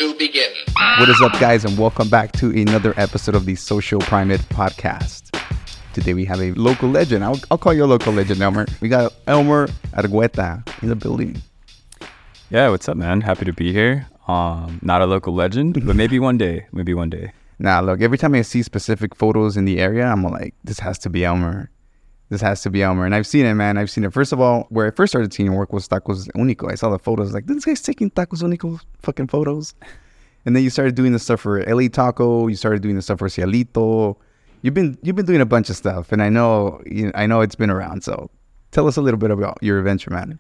to begin. What is up, guys, and welcome back to another episode of the Social Primate Podcast. Today we have a local legend. I'll call you a local legend, Elmer. We got Elmer Argueta in the building. Yeah, what's up, man? Happy to be here. Not a local legend, but maybe one day. Nah, look, every time I see specific photos in the area, I'm like, this has to be Elmer. And I've seen it, man. I've seen it. First of all, where I first started seeing your work was Tacos Único. I saw the photos, like, this guy's taking Tacos Único fucking photos. And then you started doing the stuff for LA Taco. You started doing the stuff for Cielito. You've been doing a bunch of stuff, and I know it's been around. So tell us a little bit about your adventure, man.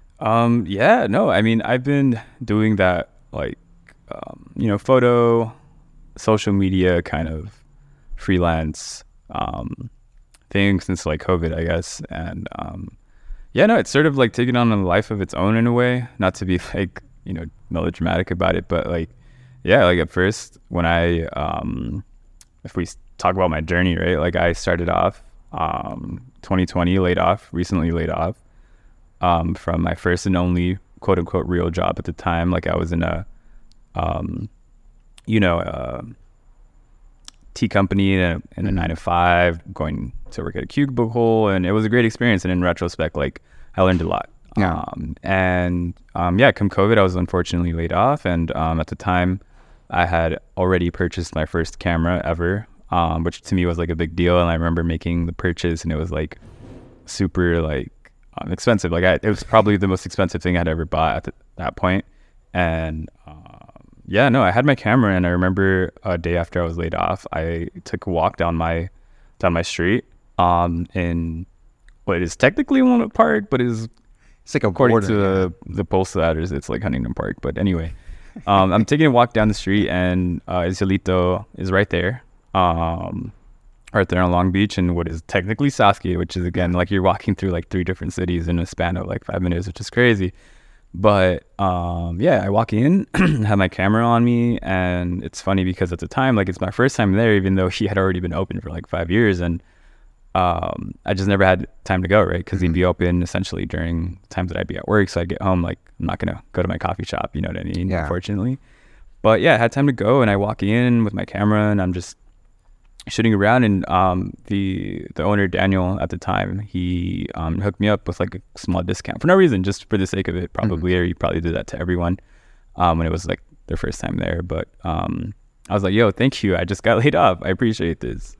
I've been doing that, photo, social media kind of freelance thing since like COVID, I guess. And it's sort of like taken on a life of its own in a way. Not to be like, melodramatic about it, but at first when I if we talk about my journey, right? Like I started off 2020 recently laid off from my first and only quote unquote real job at the time. Like I was in a tea company in a 9-to-5, going to work at a cubicle, and it was a great experience. And in retrospect, like I learned a lot. Yeah. Come COVID, I was unfortunately laid off, and at the time I had already purchased my first camera ever, which to me was like a big deal. And I remember making the purchase, and it was like super like expensive. Like it was probably the most expensive thing I'd ever bought at that point. And I had my camera, and I remember a day after I was laid off, I took a walk down my street in what is technically Walnut Park, but is it's like a according border, to the postal address, it's like Huntington Park. But anyway, I'm taking a walk down the street, and Cielito is right there on Long Beach, and what is technically Southgate, which is again like you're walking through like 3 different cities in a span of like 5 minutes, which is crazy. But I walk in, have my camera on me, and it's funny because at the time, like it's my first time there, even though he had already been open for like 5 years, and I just never had time to go, right? Because he'd be open essentially during times that I'd be at work, so I'd get home, like I'm not gonna go to my coffee shop, you know what I mean? Yeah. Unfortunately. But yeah, I had time to go, and I walk in with my camera, and I'm just shooting around, and the owner, Daniel, at the time, he hooked me up with like a small discount for no reason, just for the sake of it, probably. Or he probably did that to everyone when it was like their first time there. But I was like, yo, thank you, I just got laid off, I appreciate this.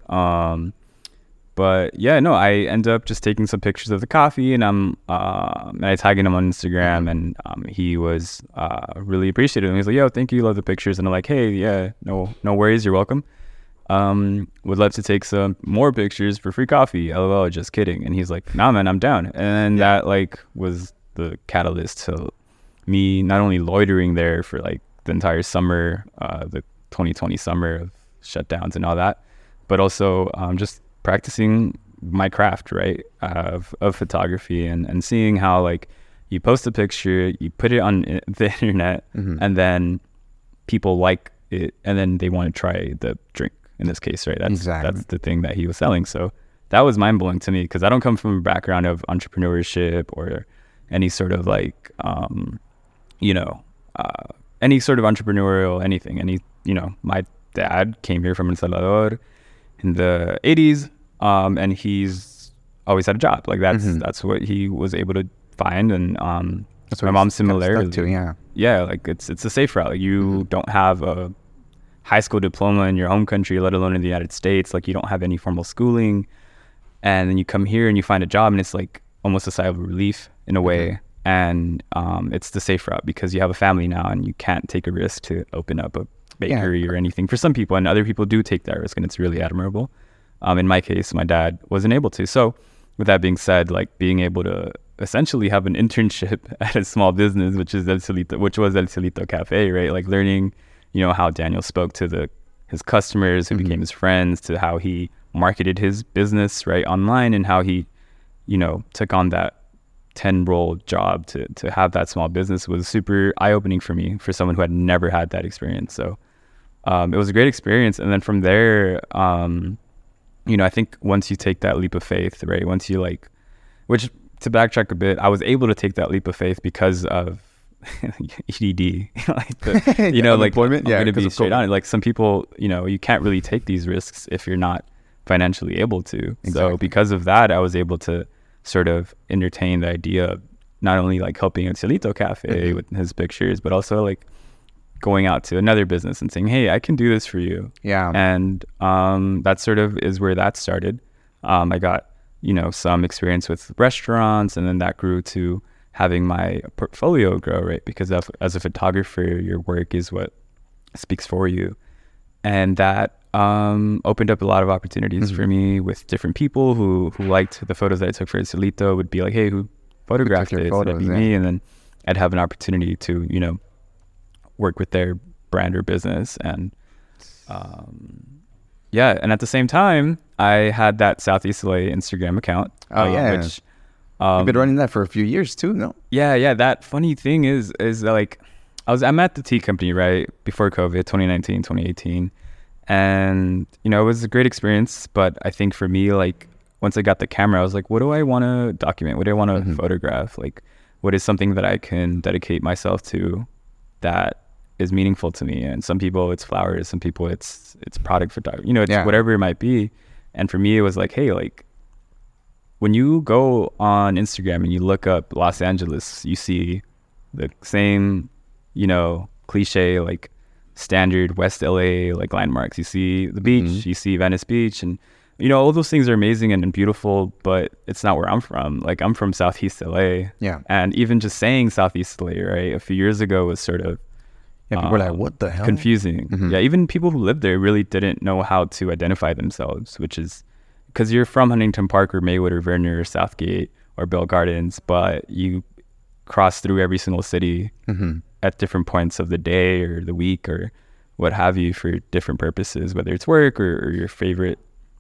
I end up just taking some pictures of the coffee, and I tagging him on Instagram, and he was really appreciative. And he's like, yo, thank you, love the pictures. And I'm like, hey, yeah, no worries, you're welcome. Would love to take some more pictures for free coffee, LOL, just kidding. And he's like, nah, man, I'm down. And that like was the catalyst to me not only loitering there for like the entire summer, the 2020 summer of shutdowns and all that, but also just practicing my craft, right, of photography, and seeing how like you post a picture, you put it on the internet, and then people like it, and then they want to try the drink. In this case, right? That's the thing that he was selling. So that was mind-blowing to me, because I don't come from a background of entrepreneurship or any sort of like, any sort of entrepreneurial anything. My dad came here from El Salvador in the 80s, and he's always had a job. Like that's what he was able to find. And that's my mom's similarly too, like it's a safe route. Like you don't have a high school diploma in your home country, let alone in the United States. Like you don't have any formal schooling, and then you come here and you find a job, and it's like almost a sigh of relief in a way. And it's the safe route, because you have a family now, and you can't take a risk to open up a bakery or anything for some people, and other people do take that risk, and it's really admirable. In my case, my dad wasn't able to. So with that being said, like being able to essentially have an internship at a small business, which was El Cielito Cafe, right? Like learning how Daniel spoke to his customers who became his friends, to how he marketed his business right online, and how he, took on that 10-role job to have that small business was super eye-opening for me, for someone who had never had that experience. So it was a great experience. And then from there, I think once you take that leap of faith, right? Once you which to backtrack a bit, I was able to take that leap of faith because of EDD, like the, you know, like I'm Unemployment? Yeah, going to 'cause be of straight COVID. on. Like some people, you know, you can't really take these risks if you're not financially able to. So Exactly. because of that, I was able to sort of entertain the idea of not only like helping at Cielito Cafe with his pictures, but also like going out to another business and saying, hey, I can do this for you. Yeah. And that sort of is where that started. I got, you know, some experience with restaurants, and then that grew to having my portfolio grow, right? Because as a photographer, your work is what speaks for you. And that opened up a lot of opportunities for me with different people who liked the photos that I took for Cielito. Would be like, hey, who photographed your it? photos, That'd be yeah. me. And then I'd have an opportunity to, you know, work with their brand or business. And yeah, and at the same time, I had that Southeast LA Instagram account. Oh, yeah. Which You've been running that for a few years too, no? yeah. That funny thing is like I'm at the tea company, right, before COVID, 2019, 2018. And, you know, it was a great experience. But I think for me, like, once I got the camera, I was like, what do I want to document? What do I want to photograph? Like, what is something that I can dedicate myself to that is meaningful to me? And some people it's flowers, some people it's product photography, you know, it's whatever it might be. And for me, it was like, hey, like, when you go on Instagram and you look up Los Angeles, you see the same, you know, cliche, like standard West LA, like landmarks. You see the beach, you see Venice Beach, and, you know, all those things are amazing and beautiful, but it's not where I'm from. Like, I'm from Southeast LA. Yeah. And even just saying Southeast LA, right, a few years ago was sort of Yeah, people were like, what the hell? confusing. Yeah, even people who lived there really didn't know how to identify themselves, which is because you're from Huntington Park or Maywood or Vernon or Southgate or Bell Gardens, but you cross through every single city at different points of the day or the week or what have you for different purposes, whether it's work or your favorite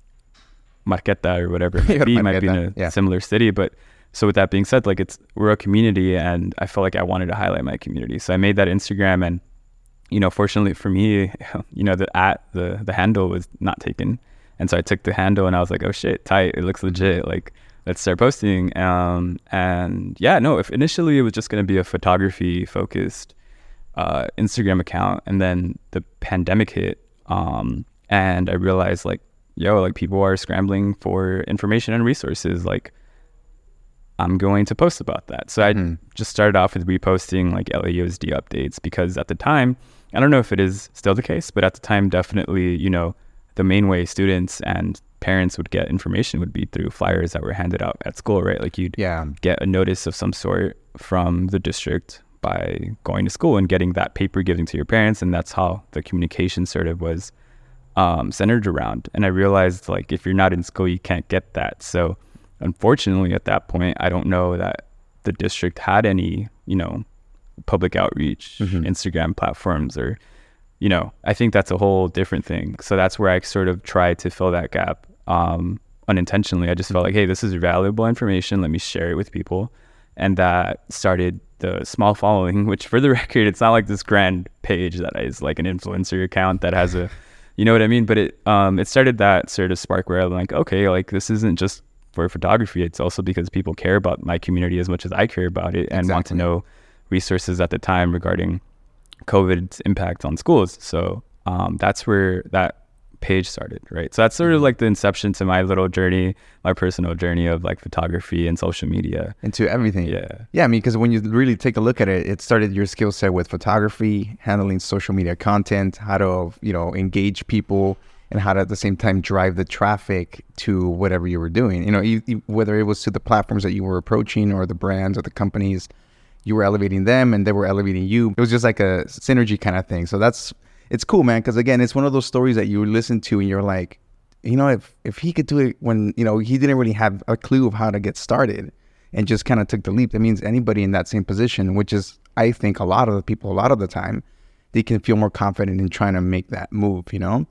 marqueta or whatever it might be. It might be in a similar city. But so with that being said, like, we're a community, and I felt like I wanted to highlight my community. So I made that Instagram, and, you know, fortunately for me, you know, the handle was not taken. And so I took the handle and I was like, oh shit, tight. It looks legit. Like, let's start posting. And yeah, no, if initially it was just going to be a photography focused Instagram account. And then the pandemic hit. And I realized, like, yo, like, people are scrambling for information and resources. Like, I'm going to post about that. So I just started off with reposting like LAUSD updates, because at the time, I don't know if it is still the case, but at the time, definitely, you know, the main way students and parents would get information would be through flyers that were handed out at school, right? Like, you'd get a notice of some sort from the district by going to school and getting that paper given to your parents. And that's how the communication sort of was centered around. And I realized, like, if you're not in school, you can't get that. So unfortunately, at that point, I don't know that the district had any, you know, public outreach, Instagram platforms, or, you know, I think that's a whole different thing. So that's where I sort of tried to fill that gap unintentionally. I just felt like, hey, this is valuable information. Let me share it with people. And that started the small following, which, for the record, it's not like this grand page that is like an influencer account that has a, you know what I mean? But it started that sort of spark where I'm like, okay, like, this isn't just for photography. It's also because people care about my community as much as I care about it, and want to know resources at the time regarding COVID's impact on schools. So that's where that page started, right? So that's sort of like the inception to my little journey, my personal journey of like photography and social media. Into everything. Yeah. Yeah, I mean, because when you really take a look at it, it started your skill set with photography, handling social media content, how to, you know, engage people, and how to at the same time drive the traffic to whatever you were doing. You know, whether it was to the platforms that you were approaching or the brands or the companies, you were elevating them and they were elevating you. It was just like a synergy kind of thing. So it's cool, man. Because again, it's one of those stories that you listen to and you're like, you know, if he could do it when, you know, he didn't really have a clue of how to get started and just kind of took the leap. That means anybody in that same position, which is, I think, a lot of the people, a lot of the time, they can feel more confident in trying to make that move, you know?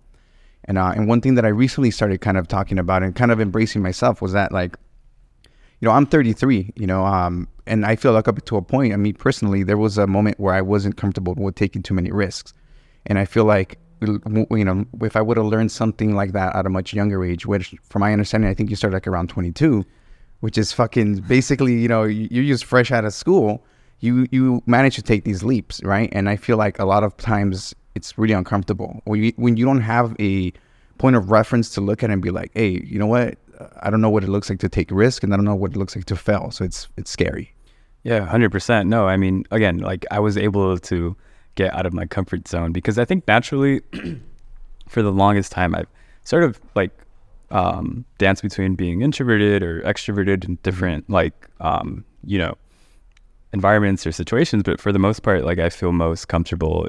And one thing that I recently started kind of talking about and kind of embracing myself was that, like, you know, I'm 33, you know, and I feel like up to a point, I mean, personally, there was a moment where I wasn't comfortable with taking too many risks. And I feel like, you know, if I would have learned something like that at a much younger age, which from my understanding, I think you started like around 22, which is fucking basically, you know, you're just fresh out of school you manage to take these leaps, right? And I feel like a lot of times it's really uncomfortable when you don't have a point of reference to look at and be like, hey, you know what? I don't know what it looks like to take risk, and I don't know what it looks like to fail. So it's scary. Yeah, 100%. No, I mean, again, like I was able to get out of my comfort zone because I think naturally for the longest time, I've sort of like danced between being introverted or extroverted in different like, you know, environments or situations. But for the most part, like I feel most comfortable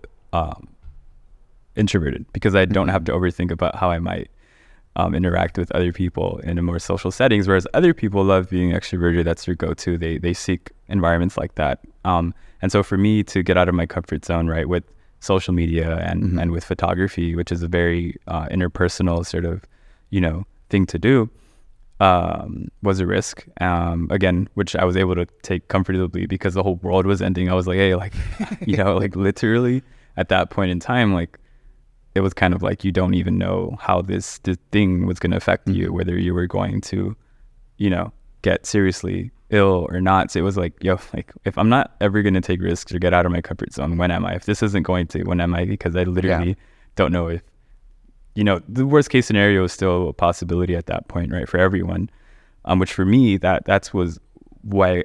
introverted because I don't have to overthink about how I might interact with other people in a more social settings, whereas other people love being extroverted. That's their go-to. They seek environments like that. And so for me to get out of my comfort zone, right, with social media and with photography, which is a very interpersonal sort of, you know, thing to do, was a risk. Again, which I was able to take comfortably because the whole world was ending. I was like, hey, like, you know, like literally at that point in time, like, it was kind of like you don't even know how this thing was going to affect you, whether you were going to, you know, get seriously ill or not. So it was like, yo, like if I'm not ever going to take risks or get out of my comfort zone, when am I? If this isn't going to, when am I? Because I literally don't know if, you know, the worst case scenario is still a possibility at that point, right? For everyone, which for me, that was why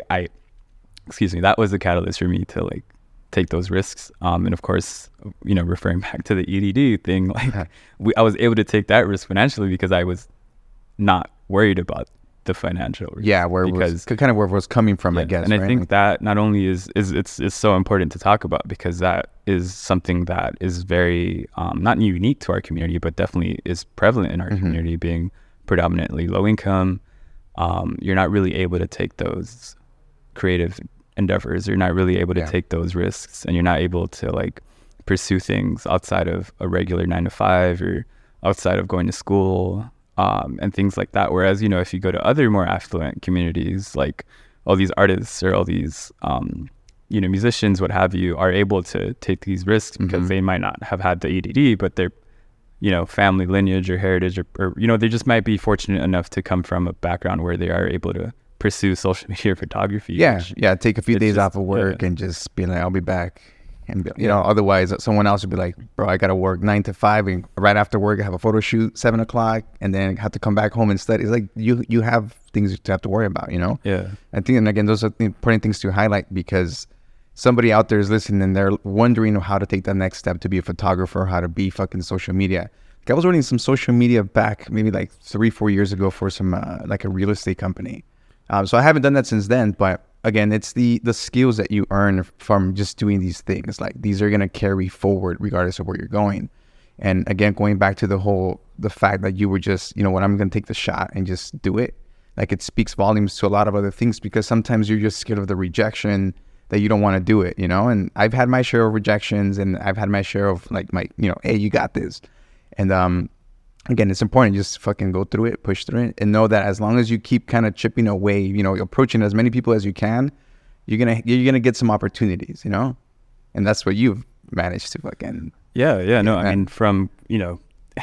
that was the catalyst for me to like take those risks. And of course, you know, referring back to the EDD thing, like I was able to take that risk financially because I was not worried about the financial risk. Yeah, where it was kind of where it was coming from, I guess. And right? I think that not only is it's so important to talk about because that is something that is very not unique to our community, but definitely is prevalent in our community, being predominantly low income. You're not really able to take those creative endeavors. You're not really able to take those risks, and you're not able to like pursue things outside of a regular 9-to-5 or outside of going to school, and things like that. Whereas, you know, if you go to other more affluent communities, like all these artists or all these, you know, musicians, what have you, are able to take these risks because they might not have had the EDD, but their, you know, family lineage or heritage or, you know, they just might be fortunate enough to come from a background where they are able to pursue social media photography. Take a few days off of work and just be like, I'll be back. And, you know, otherwise someone else would be like, bro, I got to work 9 to 5 and right after work, I have a photo shoot 7 o'clock and then have to come back home and study. It's like you have things to have to worry about, you know? Yeah. I think, and again, those are important things to highlight because somebody out there is listening and they're wondering how to take that next step to be a photographer, how to be fucking social media. Like I was running some social media back maybe like 3-4 years ago for some like a real estate company. So I haven't done that since then, but again, it's the skills that you earn from just doing these things. Like these are going to carry forward regardless of where you're going. And again, going back to the fact that you were just, you know what, I'm going to take the shot and just do it. Like it speaks volumes to a lot of other things because sometimes you're just scared of the rejection that you don't want to do it, you know? And I've had my share of rejections and I've had my share of like you know, hey, you got this. And, again, it's important just fucking go through it, push through it, and know that as long as you keep kind of chipping away, you know, approaching as many people as you can, you're gonna get some opportunities, you know, and that's what you've managed to fucking. No, I mean, from, you know,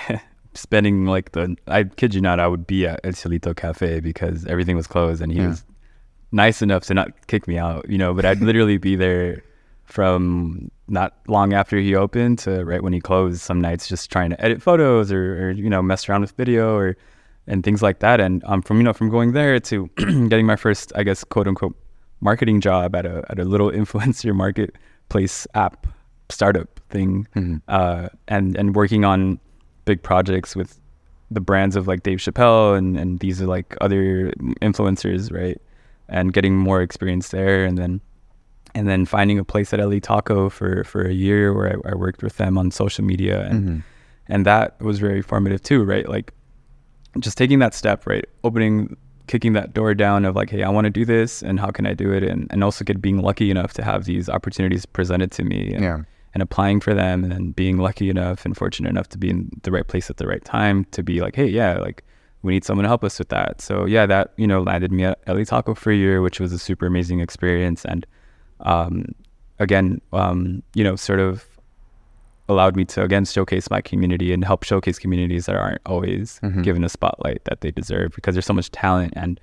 spending like I kid you not, I would be at El Cielito Cafe because everything was closed, and he was nice enough to not kick me out, you know, but I'd literally be there from not long after he opened to right when he closed some nights, just trying to edit photos or you know, mess around with video and things like that. And from going there to getting my first, I guess, quote unquote marketing job at a little influencer marketplace app startup thing, and working on big projects with the brands of like Dave Chappelle and these are like other influencers, right? And getting more experience there, and then finding a place at LA Taco for a year where I worked with them on social media, and that was very formative too, right? Like just taking that step, right? Kicking that door down of like, hey, I want to do this, and how can I do it? And also being lucky enough to have these opportunities presented to me, and applying for them, and then being lucky enough and fortunate enough to be in the right place at the right time to be like, hey, like we need someone to help us with that. So yeah, that, you know, landed me at LA Taco for a year, which was a super amazing experience. And again, you know, sort of allowed me to again showcase my community and help showcase communities that aren't always given a spotlight that they deserve, because there's so much talent and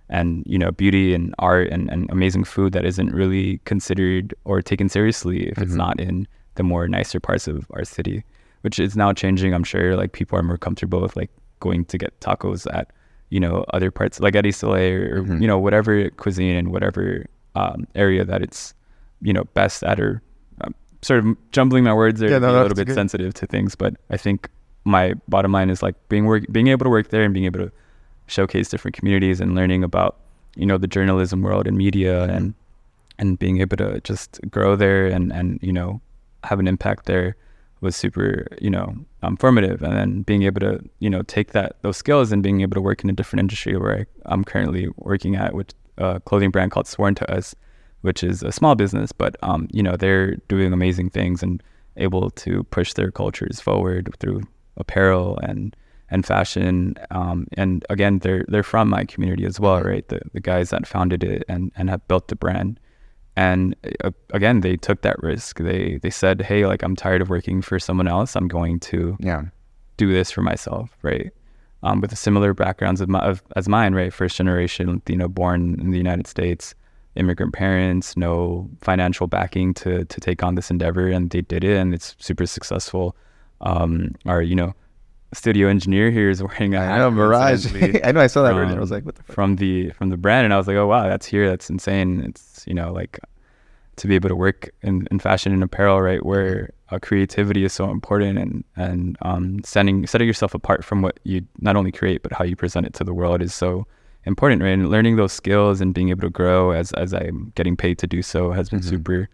and beauty and art and amazing food that isn't really considered or taken seriously if it's not in the more nicer parts of our city, which is now changing. I'm sure like people are more comfortable with like going to get tacos at other parts like at East LA or whatever cuisine and whatever area that it's best at, or sort of jumbling my words there to be a little bit sensitive to things. But I think my bottom line is like being able to work there and being able to showcase different communities and learning about the journalism world and media and being able to just grow there and have an impact there was super formative. And then being able to take those skills and being able to work in a different industry where I'm currently working at, with a clothing brand called Sworn to Us, which is a small business, but they're doing amazing things and able to push their cultures forward through apparel and fashion, and again they're from my community as well, right? The guys that founded it and have built the brand, and again they took that risk. They said, hey, like, I'm tired of working for someone else, I'm going to do this for myself, right? With the similar backgrounds as mine, right? First generation, born in the United States, immigrant parents, no financial backing to take on this endeavor, and they did it and it's super successful. Our studio engineer here is wearing a hat. I know, Mirage. I know, I saw that earlier. I was like, what the fuck? From the brand, and I was like, oh wow, that's insane. It's like to be able to work in fashion and apparel, right, where creativity is so important, and setting yourself apart from what you not only create but how you present it to the world is so important, right? And learning those skills and being able to grow as I'm getting paid to do so has been super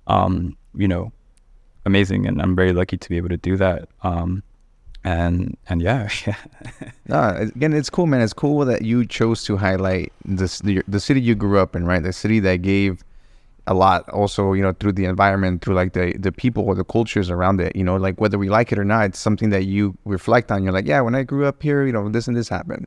amazing, and I'm very lucky to be able to do that. And yeah. Again, it's cool, man. It's cool that you chose to highlight the city you grew up in, right? The city that gave a lot also, through the environment, through like the people or the cultures around it, like whether we like it or not, it's something that you reflect on. You're like, yeah, when I grew up here, this and this happened.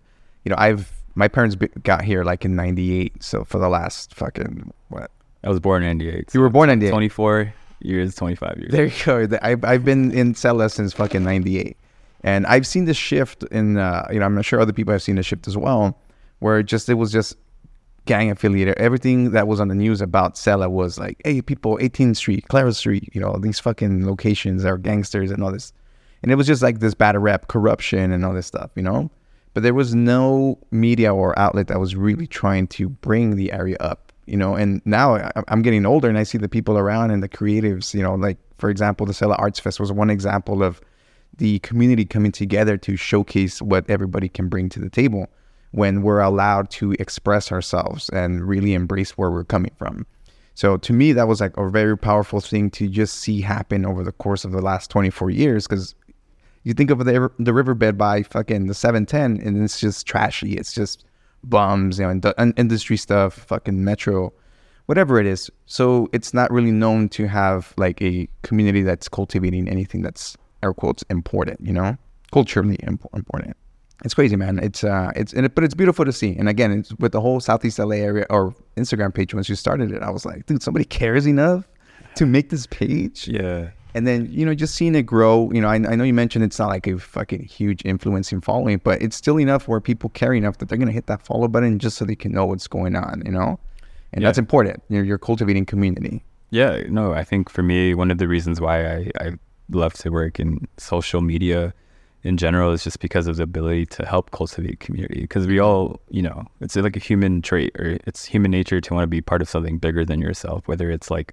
My parents got here like in 98. So for the last fucking, what? I was born in 98. You were born in 98. 24 years, 25 years. There you go. I've been in Cella since fucking 98. And I've seen this shift in, I'm sure other people have seen the shift as well, where it was just gang affiliated. Everything that was on the news about Cella was like, hey, people, 18th Street, Clara Street, these fucking locations are gangsters and all this. And it was just like this bad rap, corruption and all this stuff, But there was no media or outlet that was really trying to bring the area up, And now I'm getting older and I see the people around and the creatives, like, for example, the Cella Arts Fest was one example of the community coming together to showcase what everybody can bring to the table when we're allowed to express ourselves and really embrace where we're coming from. So to me, that was like a very powerful thing to just see happen over the course of the last 24 years. Because you think of the riverbed by fucking the 710 and it's just trashy. It's just bums, industry stuff, fucking metro, whatever it is. So it's not really known to have like a community that's cultivating anything that's, air quotes, important, culturally important. It's crazy, man. But it's beautiful to see. And again, it's with the whole Southeast LA area or Instagram page. Once you started it, I was like, dude, somebody cares enough to make this page. Yeah. And then, just seeing it grow, I know you mentioned it's not like a fucking huge influencing following, but it's still enough where people care enough that they're going to hit that follow button just so they can know what's going on, And that's important. You're cultivating community. Yeah, no, I think for me, one of the reasons why I love to work in social media in general is just because of the ability to help cultivate community. Because we all, it's like a human trait, or it's human nature to want to be part of something bigger than yourself, whether it's like,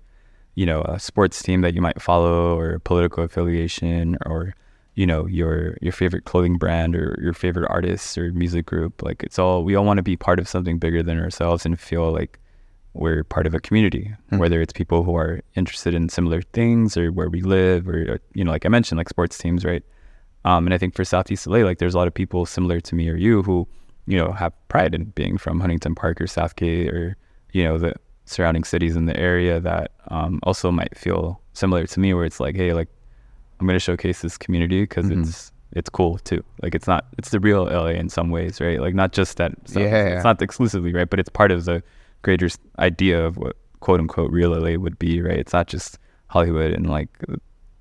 a sports team that you might follow, or political affiliation, or, your favorite clothing brand, or your favorite artist or music group. Like we all want to be part of something bigger than ourselves and feel like we're part of a community, whether it's people who are interested in similar things or where we live, or like I mentioned, like sports teams, right? And I think for Southeast LA, like there's a lot of people similar to me or you who, have pride in being from Huntington Park or Southgate, or, the surrounding cities in the area that also might feel similar to me, where it's like, hey, like I'm going to showcase this community because it's cool too. Like it's the real LA in some ways, right? Like not just that stuff. It's not exclusively, right? But it's part of the greater idea of what quote unquote real LA would be, right? It's not just Hollywood and like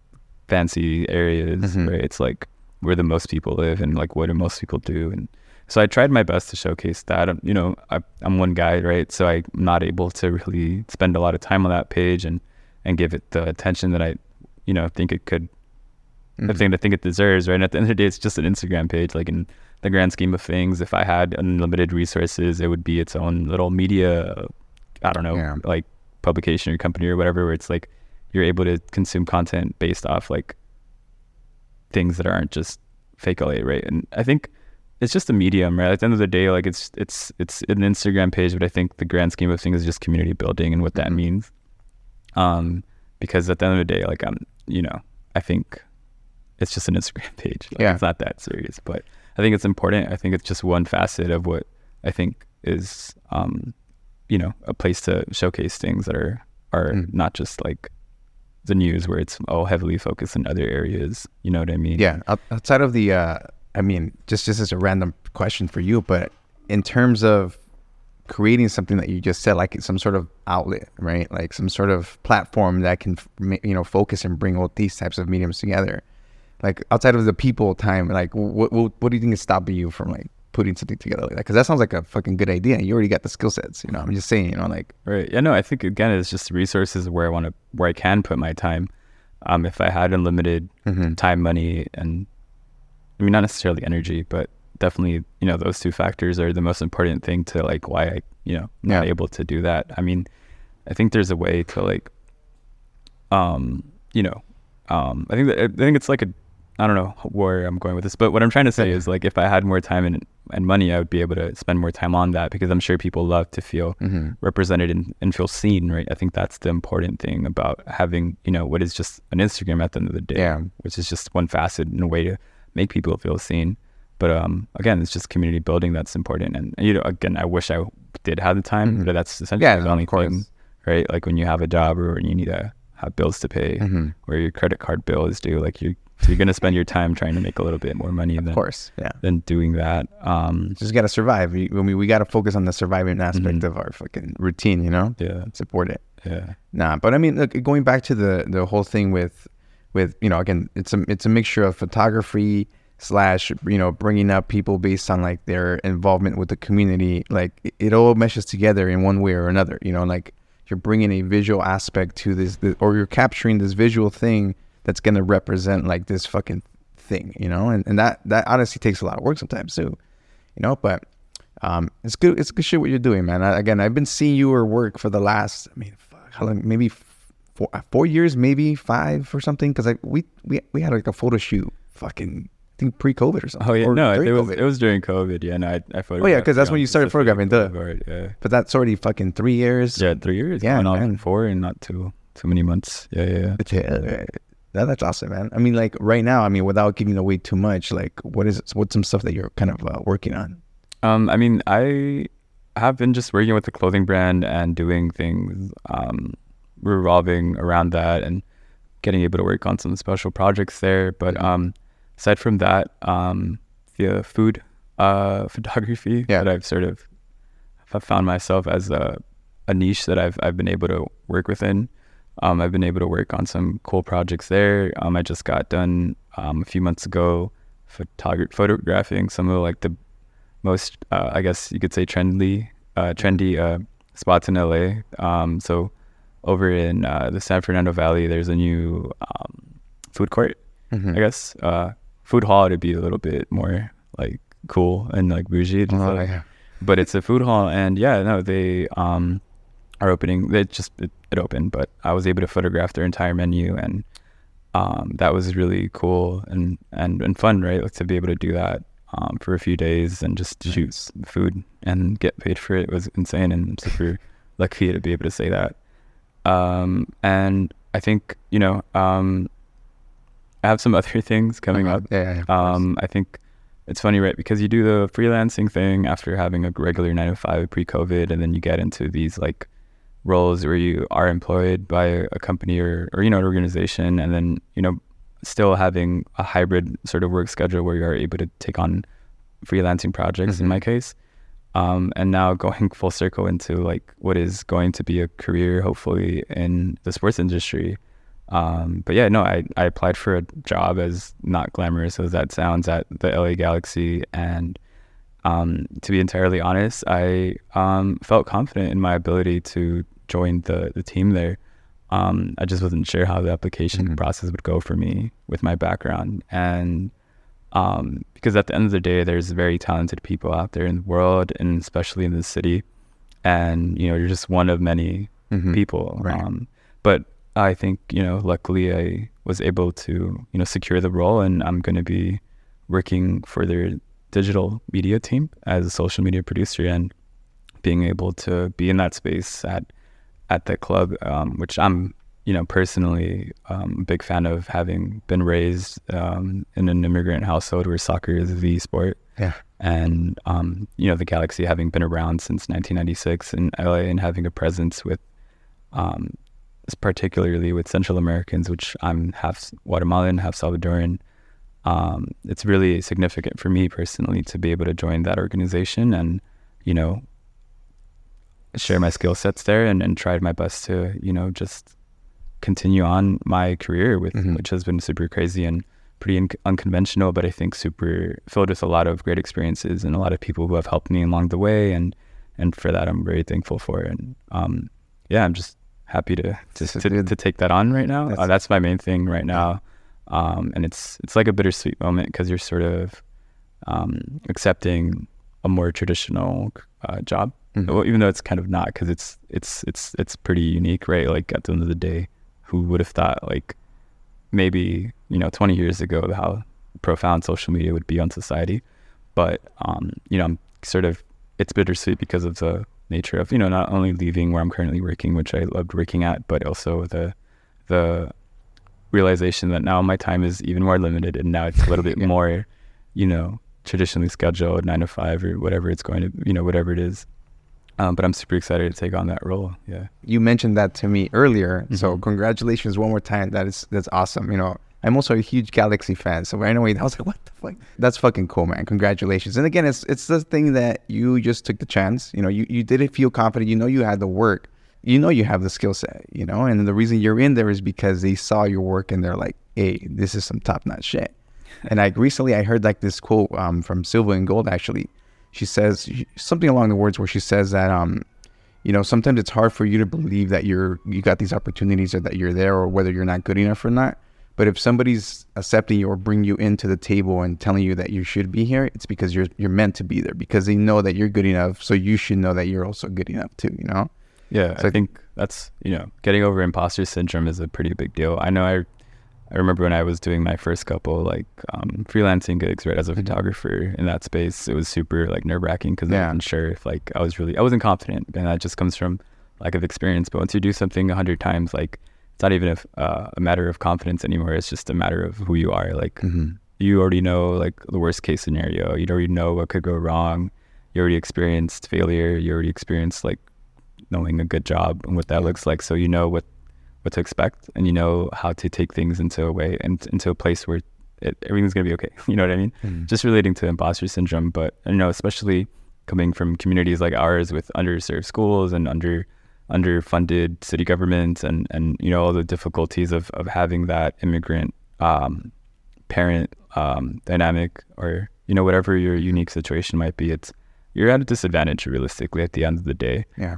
fancy areas, right? It's like where the most people live and like what do most people do. And So I tried my best to showcase that. You know, I'm one guy, right? So I'm not able to really spend a lot of time on that page and give it the attention that I, you know, think it could, the thing I think it deserves, right? And at the end of the day, it's just an Instagram page. Like in the grand scheme of things, if I had unlimited resources, it would be its own little media, I don't know, like publication or company or whatever, where it's like you're able to consume content based off like things that aren't just fake LA, right? And I think it's just a medium, right? At the end of the day, like it's an Instagram page, but I think the grand scheme of things is just community building and what that means. Because at the end of the day, like you know, I think it's just an Instagram page. Like, it's not that serious, but I think it's important. I think it's just one facet of what I think is, you know, a place to showcase things that are not just like the news where it's all heavily focused in other areas. You know what I mean? Yeah. Outside of the, I mean, just as a random question for you, but in terms of creating something that you just said, like some sort of outlet, right? Like some sort of platform that can, you know, focus and bring all these types of mediums together. Like outside of the people time, like what do you think is stopping you from like putting something together like that? Because that sounds like a fucking good idea. You already got the skill sets, you know. I'm just saying, you know, like right. Yeah, no, I think again it's just resources where I can put my time. If I had unlimited time, money, and I mean not necessarily energy, but definitely, you know, those two factors are the most important thing to like why I, you know, not able to do that. I mean, I think there's a way to like, you know, I think it's like I don't know where I'm going with this, but what I'm trying to say is like if I had more time and money, I would be able to spend more time on that, because I'm sure people love to feel represented and feel seen, right? I think that's the important thing about having, you know, what is just an Instagram at the end of the day, which is just one facet in a way to make people feel seen. But again, it's just community building that's important. And, you know, again, I wish I did have the time, but that's essentially the only thing, right? Like when you have a job or when you need to have bills to pay or your credit card bill is due, like you're going to spend your time trying to make a little bit more money than doing that. Just got to survive. We got to focus on the surviving aspect of our fucking routine, you know? Yeah. Support it. Yeah. Nah, but I mean, look, going back to the whole thing with, you know, again, it's a mixture of photography / you know, bringing up people based on like their involvement with the community. Like it all meshes together in one way or another, you know, like you're bringing a visual aspect to this, or you're capturing this visual thing that's going to represent like this fucking thing, you know, and that honestly takes a lot of work sometimes too, you know, but it's good shit what you're doing, man. I've been seeing your work for the last, I mean, how long, maybe 4 years, maybe 5 or something, because we had like a photo shoot fucking, I think pre-COVID or something. Oh yeah, no, it was during COVID. Yeah, no, I photographed. Oh yeah, because that's when you started photographing. Yeah. But that's already fucking 3 years. Yeah, 3 years. Yeah, man. 4 and not too many months. Yeah. That's awesome, man. I mean, like right now, I mean, without giving away too much, like what's some stuff that you're kind of working on? I mean, I have been just working with the clothing brand and doing things revolving around that and getting able to work on some special projects there. But aside from that, the food photography that I've found myself as a niche that I've been able to work within. I've been able to work on some cool projects there. I just got done a few months ago photographing some of like the most, I guess you could say trendy spots in LA. So over in the San Fernando Valley, there's a new food court, I guess. Food hall to be a little bit more like cool and like bougie. But it's a food hall, and they are opening. It opened, but I was able to photograph their entire menu, and that was really cool and fun, right? Like to be able to do that for a few days and just shoot food and get paid for it was insane, and I'm super lucky to be able to say that. And I think, you know, I have some other things coming up. I think it's funny, right? Because you do the freelancing thing after having a regular 9-to-5 pre-COVID, and then you get into these like roles where you are employed by a company or you know, an organization, and then, you know, still having a hybrid sort of work schedule where you are able to take on freelancing projects in my case. And now going full circle into like what is going to be a career, hopefully, in the sports industry. But yeah, no, I applied for a job, as not glamorous as that sounds, at the LA Galaxy, and to be entirely honest, I felt confident in my ability to join the team there. I just wasn't sure how the application process would go for me with my background. And because at the end of the day, there's very talented people out there in the world, and especially in the city. And, you're just one of many people. Right. But I think, luckily I was able to, secure the role, and I'm going to be working for their digital media team as a social media producer, and being able to be in that space at the club, which I'm, personally a big fan of, having been raised in an immigrant household where soccer is the sport. Yeah. And, the Galaxy having been around since 1996 in LA, and having a presence with, particularly with Central Americans, which I'm half Guatemalan, half Salvadoran. It's really significant for me personally to be able to join that organization and, share my skill sets there, and try my best to, just continue on my career with, which has been super crazy and pretty unconventional, but I think super filled with a lot of great experiences and a lot of people who have helped me along the way. And for that, I'm very thankful for it. And, I'm just happy to take that on right now. That's my main thing right now. And it's like a bittersweet moment, because you're sort of accepting a more traditional job, well, even though it's kind of not, because it's pretty unique, right? Like at the end of the day, who would have thought, like maybe 20 years ago, how profound social media would be on society? But I'm sort of, it's bittersweet because of the nature of not only leaving where I'm currently working, which I loved working at, but also the realization that now my time is even more limited, and now it's a little bit more, traditionally scheduled 9 to 5 or whatever it's going to, whatever it is. But I'm super excited to take on that role. Yeah. You mentioned that to me earlier, so congratulations one more time. That's awesome. I'm also a huge Galaxy fan, so right away I was like, what the fuck? That's fucking cool, man. Congratulations. And again, it's the thing that you just took the chance. You didn't feel confident. You had the work. You have the skill set, and the reason you're in there is because they saw your work and they're like, hey, this is some top-notch shit. And recently I heard like this quote from Silva and Gold, actually. She says something along the words where she says that, sometimes it's hard for you to believe that you got these opportunities, or that you're there, or whether you're not good enough or not. But if somebody's accepting you or bring you into the table and telling you that you should be here, it's because you're meant to be there, because they know that you're good enough. So you should know that you're also good enough too, Yeah, so I think that's, getting over imposter syndrome is a pretty big deal. I know I remember when I was doing my first couple freelancing gigs, right, as a photographer in that space, it was super nerve-wracking, because I wasn't sure if I wasn't confident, and that just comes from lack of experience. But once you do something 100 times, it's not even a matter of confidence anymore. It's just a matter of who you are. You already know the worst case scenario. You already know what could go wrong. You already experienced failure. You already experienced knowing a good job and what that looks like. So you know what to expect, and you know how to take things into a place where everything's going to be okay. You know what I mean? Just relating to imposter syndrome, but especially coming from communities like ours with underserved schools and underfunded city governments, and all the difficulties of having that immigrant parent dynamic, or whatever your unique situation might be. You're at a disadvantage realistically at the end of the day. Yeah.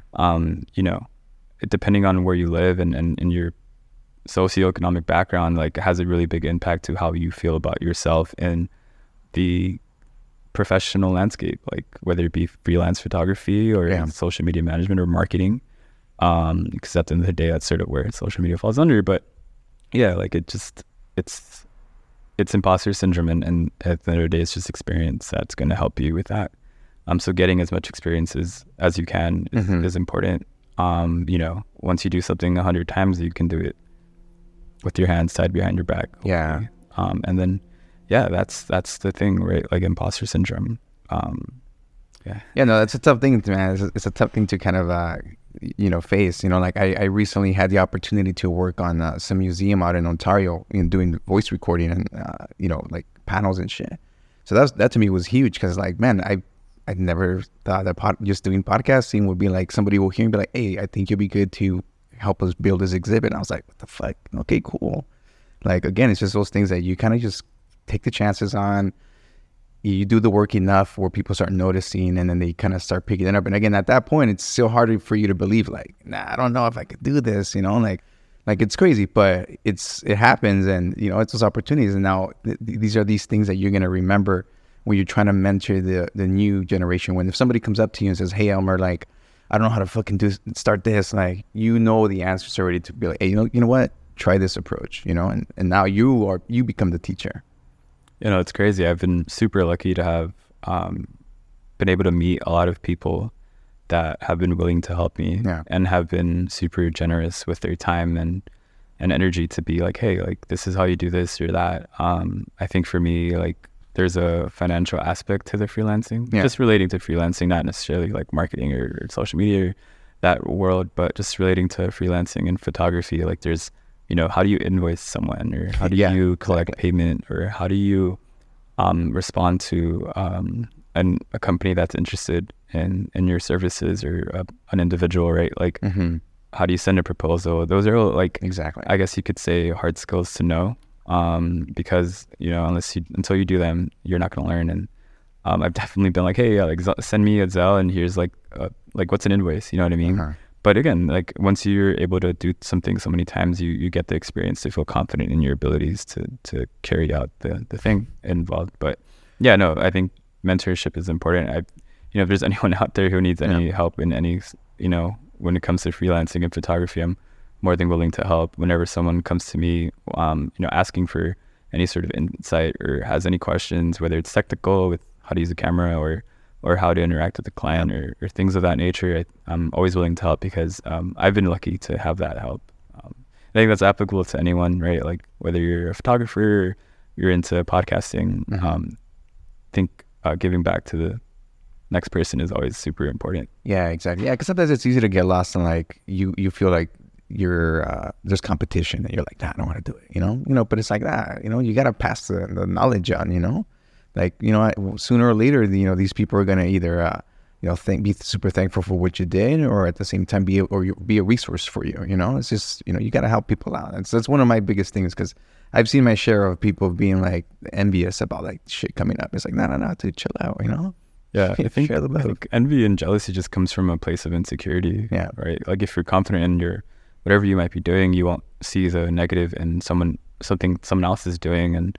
Depending on where you live and your socioeconomic background, it has a really big impact to how you feel about yourself in the professional landscape, whether it be freelance photography or social media management or marketing. Because at the end of the day, that's sort of where social media falls under. But yeah, it's imposter syndrome, and at the end of the day, it's just experience that's going to help you with that. So getting as much experience as you can is important. Once you do something 100 times, you can do it with your hands tied behind your back. Hopefully. Yeah. And then, that's the thing, right? Imposter syndrome. Yeah, no, that's a tough thing, man. It's a tough thing to kind of, face. I recently had the opportunity to work on some museum out in Ontario, doing voice recording and, panels and shit. So that to me was huge, because man, I never thought that just doing podcasting would be somebody will hear me be like, hey, I think you'll be good to help us build this exhibit. And I was like, what the fuck? Okay, cool. Again, it's just those things that you kind of just take the chances on. you do the work enough where people start noticing, and then they kind of start picking it up. And again, at that point, it's still harder for you to believe, like, nah, I don't know if I could do this, like it's crazy, but it happens, and it's those opportunities. And now these are these things that you're gonna remember when you're trying to mentor the new generation. When if somebody comes up to you and says, "Hey, Elmer, like, I don't know how to fucking start this," like, the answers already to be like, "Hey, you know what? Try this approach," and now you become the teacher. It's crazy. I've been super lucky to have been able to meet a lot of people that have been willing to help me and have been super generous with their time and energy to be like, hey, like, this is how you do this or that. I think for me, like, there's a financial aspect to the freelancing, just relating to freelancing, not necessarily like marketing or social media or that world, but just relating to freelancing and photography. Like, there's, how do you invoice someone, or how do you collect payment, or how do you respond to a company that's interested in your services, or an individual, right? Like, how do you send a proposal? Those are like, exactly, I guess you could say, hard skills to know, because until you do them, you're not going to learn. And I've definitely been like, hey, like, send me a Zelle, and here's like what's an invoice, you know what I mean? But again, like, once you're able to do something so many times, you get the experience to feel confident in your abilities to carry out the thing involved. But yeah, no, I think mentorship is important. If there's anyone out there who needs any help in any, when it comes to freelancing and photography, I'm more than willing to help. Whenever someone comes to me, asking for any sort of insight or has any questions, whether it's technical with how to use a camera or how to interact with the client or things of that nature, I'm always willing to help, because I've been lucky to have that help. I think that's applicable to anyone, right? Like, whether you're a photographer or you're into podcasting, I think giving back to the next person is always super important. Yeah, exactly. Yeah, because sometimes it's easy to get lost in, like, you feel like you're there's competition, and you're like, nah, I don't want to do it, but it's like that, you got to pass the knowledge on, like, sooner or later, these people are going to either, be super thankful for what you did, or at the same time be a resource for you. It's just, you got to help people out. And so that's one of my biggest things, because I've seen my share of people being like envious about like shit coming up. It's like, no, dude, chill out, Yeah, I think envy and jealousy just comes from a place of insecurity. Yeah. Right. Like, if you're confident in whatever you might be doing, you won't see the negative in something someone else is doing. And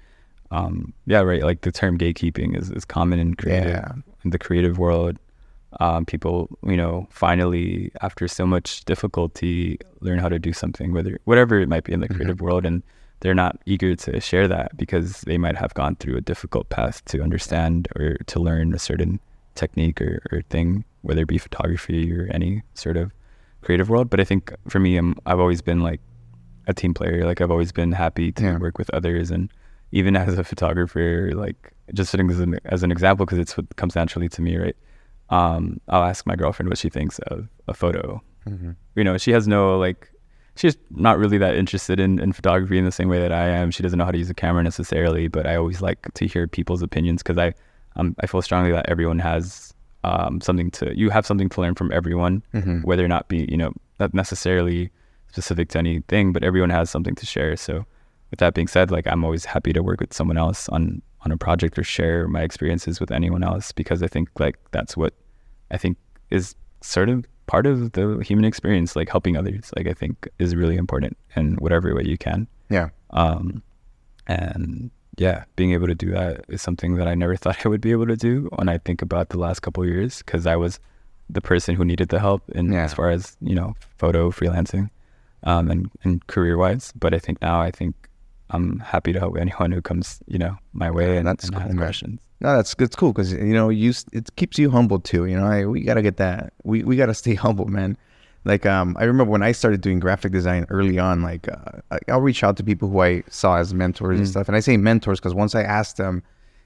right. Like, the term gatekeeping is common in the creative world. People, finally, after so much difficulty, learn how to do something, whatever it might be in the creative world, and they're not eager to share that because they might have gone through a difficult path to understand or to learn a certain technique or thing, whether it be photography or any sort of creative world. But I think for me, I've always been like a team player. Like, I've always been happy to work with others, and even as a photographer, like, just sitting as an example, because it's what comes naturally to me, right? I'll ask my girlfriend what she thinks of a photo. She has she's not really that interested in photography in the same way that I am. She doesn't know how to use a camera necessarily, but I always like to hear people's opinions, because I feel strongly that everyone has something to learn from everyone, whether or not be, not necessarily specific to anything, but everyone has something to share. So with that being said, like, I'm always happy to work with someone else on a project or share my experiences with anyone else, because I think, like, that's what I think is sort of part of the human experience, like helping others, like, I think is really important in whatever way you can. Yeah. And yeah, being able to do that is something that I never thought I would be able to do when I think about the last couple of years, because I was the person who needed the help as far as, photo freelancing, and career wise. But I think now I'm happy to help anyone who comes, my way and has questions. No, it's cool, because it keeps you humble too. We gotta get that. We gotta stay humble, man. Like, I remember when I started doing graphic design early on, like, I'll reach out to people who I saw as mentors and stuff. And I say mentors because once I asked them,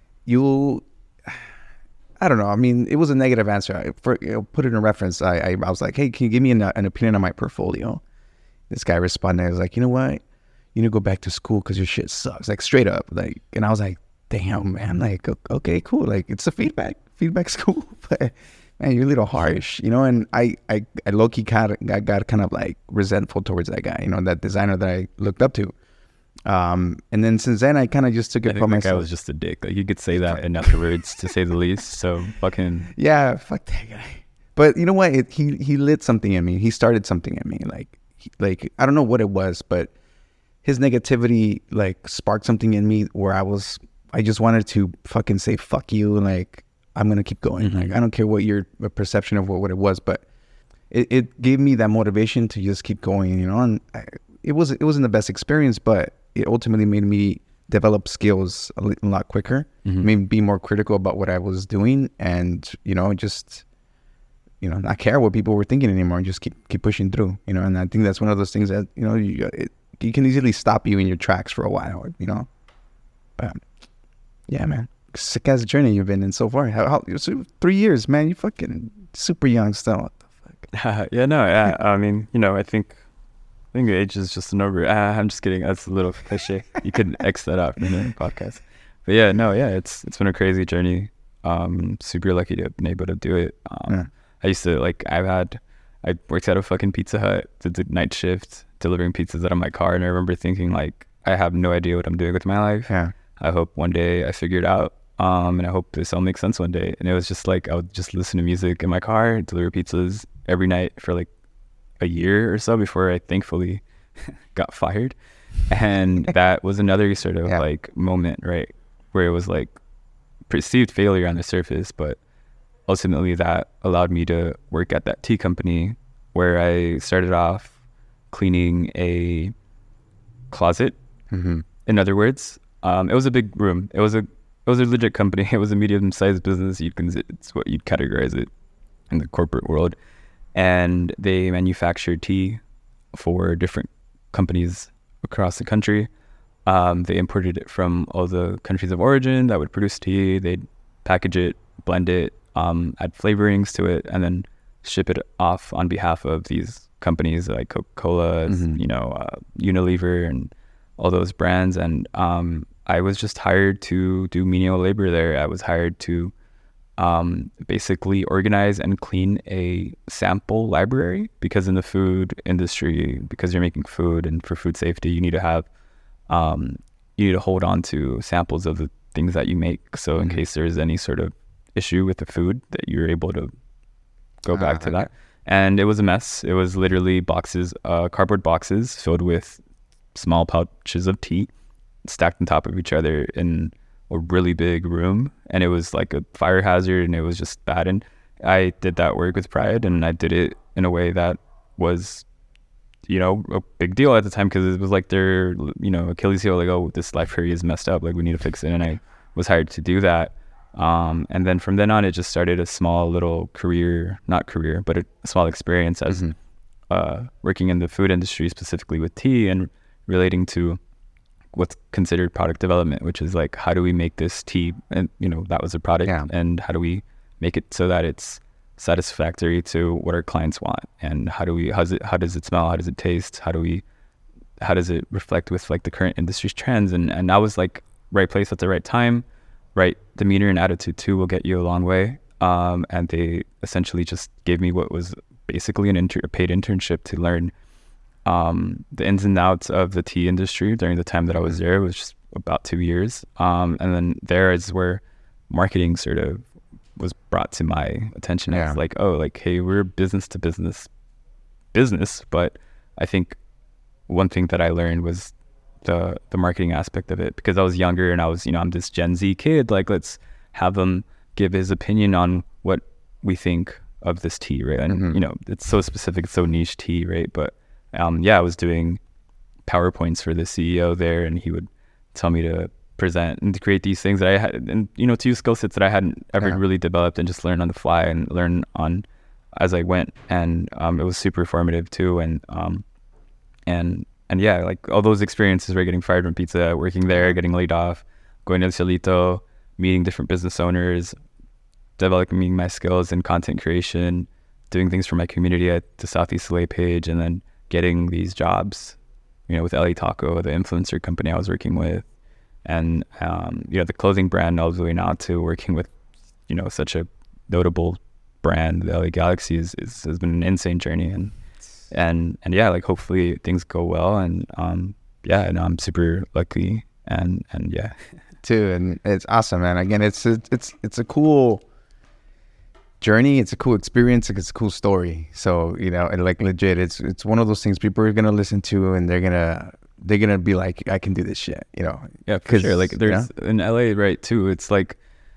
I don't know. I mean, it was a negative answer. Put it in reference. I was like, hey, can you give me an opinion on my portfolio? This guy responded. I was like, you know what? You need to go back to school because your shit sucks. Like, straight up. Like, and I was like, damn, man. Like, okay, cool. Like, it's a feedback school. But man, you're a little harsh, And I low-key got kind of like resentful towards that guy, that designer that I looked up to. And then since then, I kind of just took I it think upon that guy myself. was just a dick. Like, you could say that in other words, to say the least. So fucking Yeah, fuck that guy. But you know what? He lit something in me. He started something in me. Like I don't know what it was, but his negativity like sparked something in me where I just wanted to fucking say fuck you. Like, I'm gonna keep going. Like, I don't care what your perception of what it was, but it gave me that motivation to just keep going. And it wasn't the best experience, but it ultimately made me develop skills a lot quicker. Made me be more critical about what I was doing, and just not care what people were thinking anymore, and just keep pushing through. And I think that's one of those things that you can easily stop you in your tracks for a while. But yeah, man, sick ass journey you've been in so far. How 3 years, man? You fucking super young still. What the fuck? yeah. I mean, I think age is just a number. I'm just kidding. That's a little cliche. You could X that out from the podcast. But it's been a crazy journey. Super lucky to have been able to do it. I used to I worked at a fucking Pizza Hut, did the night shift, delivering pizzas out of my car, and I remember thinking like, I have no idea what I'm doing with my life. Yeah. I hope one day I figure it out. And I hope this all makes sense one day. And it was just like, I would just listen to music in my car, deliver pizzas every night for like a year or so before I thankfully got fired. And that was another sort of like moment, right, where it was like perceived failure on the surface, but ultimately that allowed me to work at that tea company where I started off cleaning a closet. In other words, it was a big room. It was a legit company. It was a medium-sized business. It's what you'd categorize it in the corporate world. And they manufactured tea for different companies across the country. They imported it from all the countries of origin that would produce tea. They'd package it, blend it, add flavorings to it, and then ship it off on behalf of these companies like Coca-Cola, Unilever, and all those brands. And I was just hired to do menial labor there. I was hired to basically organize and clean a sample library, because in the food industry, because you're making food and for food safety, you need to have you need to hold on to samples of the things that you make, so in case there's any sort of issue with the food, that you're able to go back to that. And it was a mess. It was literally boxes, cardboard boxes filled with small pouches of tea stacked on top of each other in a really big room, and it was like a fire hazard, and it was just bad. And I did that work with pride, and I did it in a way that was a big deal at the time, because it was like their Achilles heel, like, oh, this library is messed up, like we need to fix it. And I was hired to do that. And then from then on, it just started a small little not career, but a small experience as working in the food industry, specifically with tea, and relating to what's considered product development, which is like, how do we make this tea? And, that was a product. And how do we make it so that it's satisfactory to what our clients want? And how does it smell? How does it taste? How does it reflect with like the current industry's trends? And I was like, right place at the right time. Right demeanor and attitude too will get you a long way. And they essentially just gave me what was basically a paid internship to learn the ins and outs of the tea industry during the time that I was there, which was about 2 years. And then there is where marketing sort of was brought to my attention. It's like, oh, like, hey, we're business to business, but I think one thing that I learned was the marketing aspect of it, because I was younger and I was, I'm this Gen Z kid, like, let's have him give his opinion on what we think of this tea, right? And it's so specific, it's so niche tea, right? But I was doing PowerPoints for the CEO there, and he would tell me to present and to create these things that I had, and to use skill sets that I hadn't ever really developed, and just learn on the fly and learn on as I went. And it was super formative too. And yeah, like all those experiences, right? Getting fired from Pizza, working there, getting laid off, going to El Cielito, meeting different business owners, developing my skills in content creation, doing things for my community at the Southeast LA page, and then getting these jobs, with LA Taco, the influencer company I was working with, and the clothing brand all the way now to working with, such a notable brand, the LA Galaxy has been an insane journey. And yeah, like hopefully things go well, and yeah, no, I'm super lucky, and yeah. Too, and it's awesome, man. Again, it's a cool journey. It's a cool experience. It's a cool story. So, you know, and like legit, it's one of those things people are gonna listen to, and they're gonna be like, I can do this shit, you know. Yeah, for sure. Like there's in LA, right, too, it's like,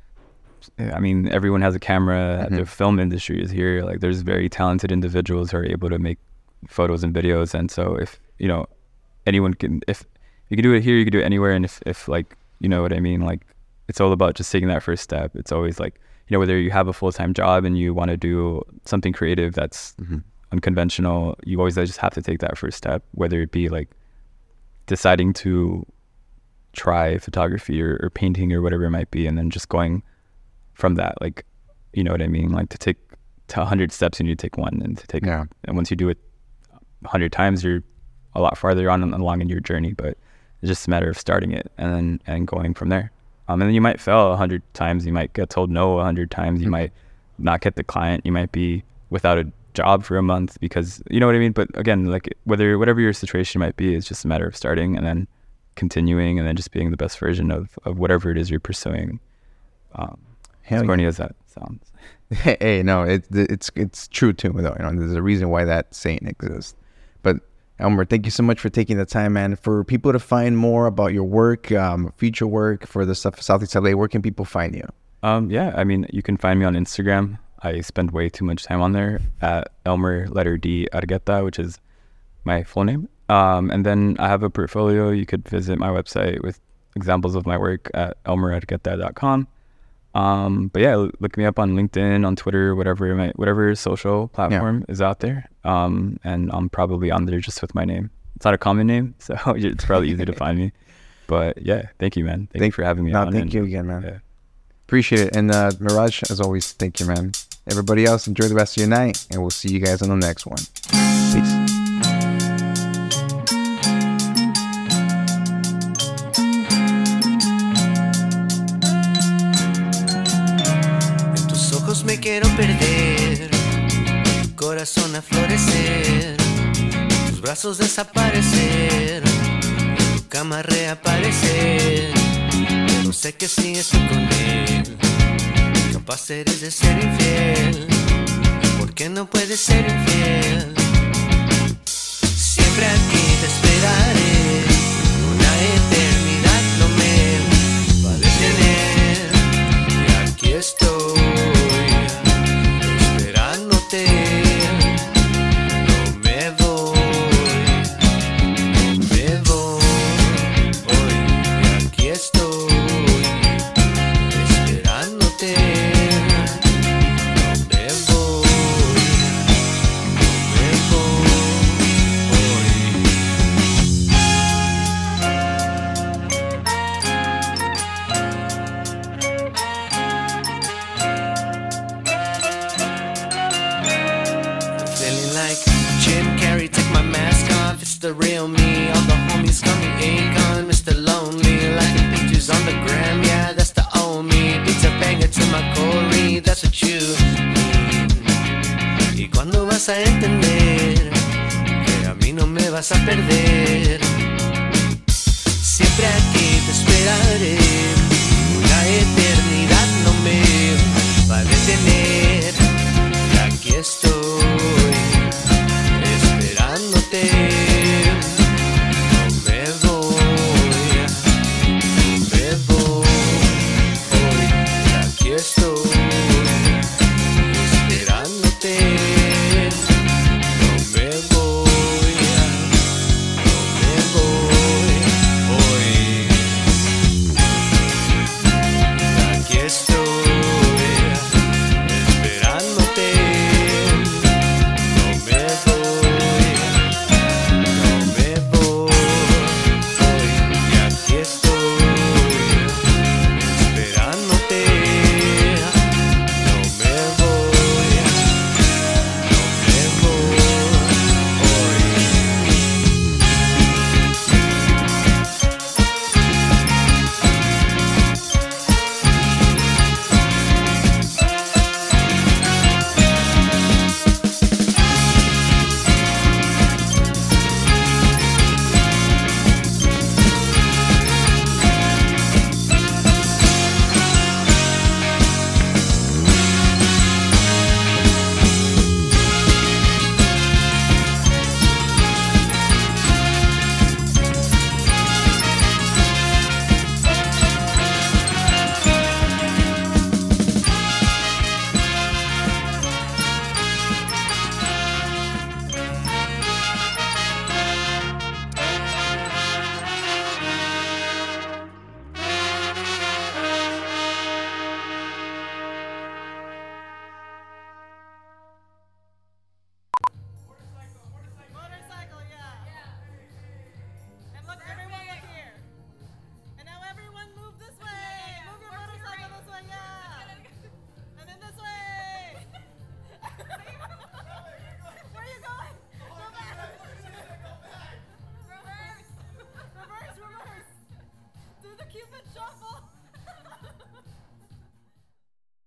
I mean, everyone has a camera. The film industry is here. Like there's very talented individuals who are able to make photos and videos, and so if, you know, anyone can, if you can do it here, you can do it anywhere. And if like, you know what I mean, like it's all about just taking that first step. It's always like, you know, whether you have a full-time job and you want to do something creative that's unconventional, you always just have to take that first step, whether it be like deciding to try photography or painting or whatever it might be, and then just going from that, like, you know what I mean, like to 100 steps, you need to take one, and to take and once you do it 100 times, you're a lot farther along in your journey. But it's just a matter of starting it and going from there. And then you might fail 100 times. You might get told no 100 times. You might not get the client. You might be without a job for a month because, you know what I mean? But again, like whatever your situation might be, it's just a matter of starting and then continuing and then just being the best version of whatever it is you're pursuing. As corny as that sounds. Hey, no, it's true too, though. You know, there's a reason why that saying exists. But Elmer, thank you so much for taking the time, man. For people to find more about your work, future work for the stuff Southeast LA, where can people find you? Yeah, I mean, you can find me on Instagram. I spend way too much time on there at Elmer letter D Argueta, which is my full name. And then I have a portfolio. You could visit my website with examples of my work at elmerargueta.com. But yeah, look me up on LinkedIn, on Twitter, whatever social platform is out there. And I'm probably on there just with my name. It's not a common name, so it's probably easy to find me. But yeah, thank you, man. Thank you for having me on. Thank you again, man. Yeah. Appreciate it. And Mirage, as always, thank you, man. Everybody else, enjoy the rest of your night, and we'll see you guys on the next one. Peace. Me quiero perder, tu corazón a florecer, tus brazos desaparecer, tu cama reaparecer, pero sé que sigues tú con él, capaz eres de ser infiel, ¿por qué no puedes ser infiel? Siempre aquí te esperaré, una eternidad no me va a detener, y aquí estoy. The real me, all the homies call me Akon, Mr. Lonely, like the pictures on the gram, yeah, that's the old me, beats a banger to my Corey, that's what you mean. Y cuando vas a entender que a mí no me vas a perder.